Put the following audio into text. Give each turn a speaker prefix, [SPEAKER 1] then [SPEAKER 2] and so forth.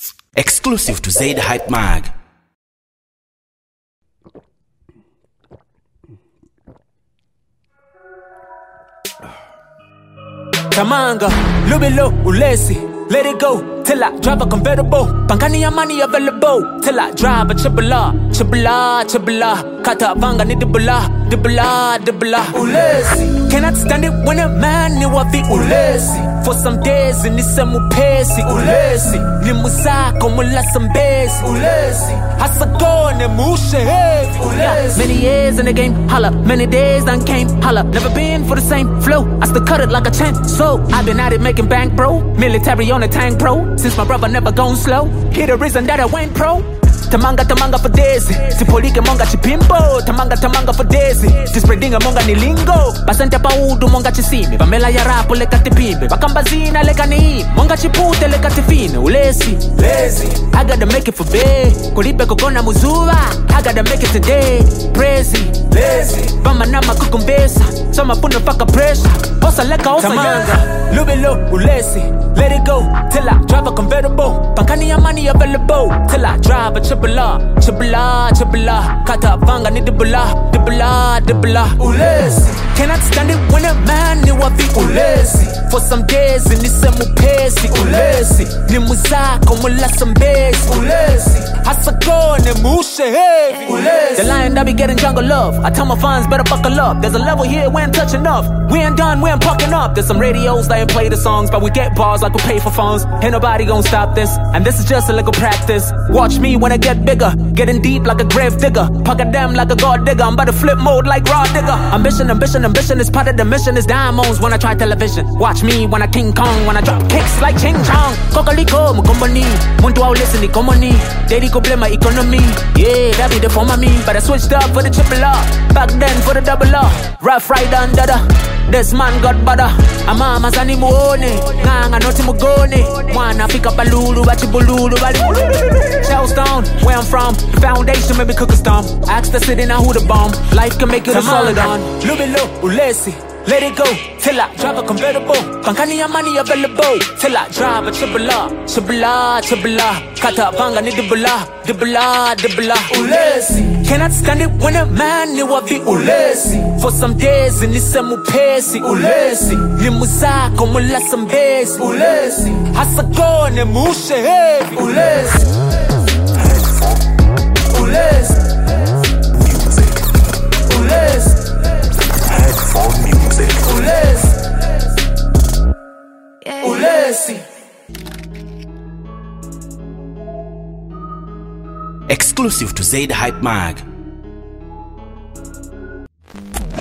[SPEAKER 1] Exclusive to Zaid Hype Mag.
[SPEAKER 2] Tamanga, Lubilo, Ulesi. Let it go till I drive a convertible. Pankani ya money available till I drive a chibula. Kata vanga ni dibula. Ulesi. Cannot stand it when a man knew I be Ulesi. For some days in this pesi. Ulesi. Ni musako mula some base. Ulesi. Hasako ne mushe heavy. Ulesi. Many years in the game, holla. Many days done came, holla. Never been for the same flow. I still cut it like a chain. So I've been at it making bank, bro. Military on a tank, pro. Since my brother never gone slow. He the reason that I went pro. Tamanga for daisy. Sipolike monga chipimbo. Tamanga for daisy. Spreading monga ni lingo. Basante pa udu monga chisimi. Pamela ya rapo leka tipimbe. Bakambazina leka ni. Monga chipute leka tifine. Ulesi. Lazy. I gotta make it for bed. Kulipe kokona muzuwa. I gotta make it today. Crazy. Lazy. Bama nama kukumbesa. Sama puna paka pressure. Osa leka osa Tamanga. Lubilo. Ulesi. Let it go. Till I drive a convertible. Pankani ya money available. Till I drive a chibula. Kata vanga ni dibula. Ulesi. Cannot stand it when a man knew I be Ulesi. For some days in this pesi. Ulesi. Ni musako mula some base. Ulesi. Hasako ne mushe heavy. Ulesi. The lion that be getting jungle love. I tell my fans better buckle up. There's a level here we ain't touching off. We ain't done, we ain't pucking up. There's some radios that ain't play the songs, but we get bars like we pay for phones. Ain't nobody gonna stop this. And this is just a little practice. Watch me when I get bigger. Getting deep like a grave digger. Pocket them like a god digger. I'm about to flip mode like raw digger. Ambition is part of the mission. It's diamonds when I try television. Watch me when I King Kong. When I drop kicks like Ching Chong. Kokoliko, mukomboni. Muntu au listen, ikomoni. Daddy ko blame my economy. Yeah, that be the form of me. But I switched up for the triple R. Back then for the double R. Rough rider and dada. This man got butter. Amama zani muone. Nganga noti mugone. Mwana pick up a lulu. Bachi bululu. Shellstone, where I'm from. The foundation made me cook a storm. Ask the city now who the bomb. Life can make it a solid on. Lubilo, Ulesi. Let it go till I drive a convertible. Pankani ya money available till I drive a chibula. Kata vanga ni dibula. Ulesi. Cannot stand it when a man knew I be Ulesi. For some days in this pesi. Ulesi. Ni musako mula some base. Ulesi. Hasako ne mushe heavy. Ulesi. Ulesi. Ulesi. Ulesi.
[SPEAKER 1] Exclusive to Zaid Hype Mag.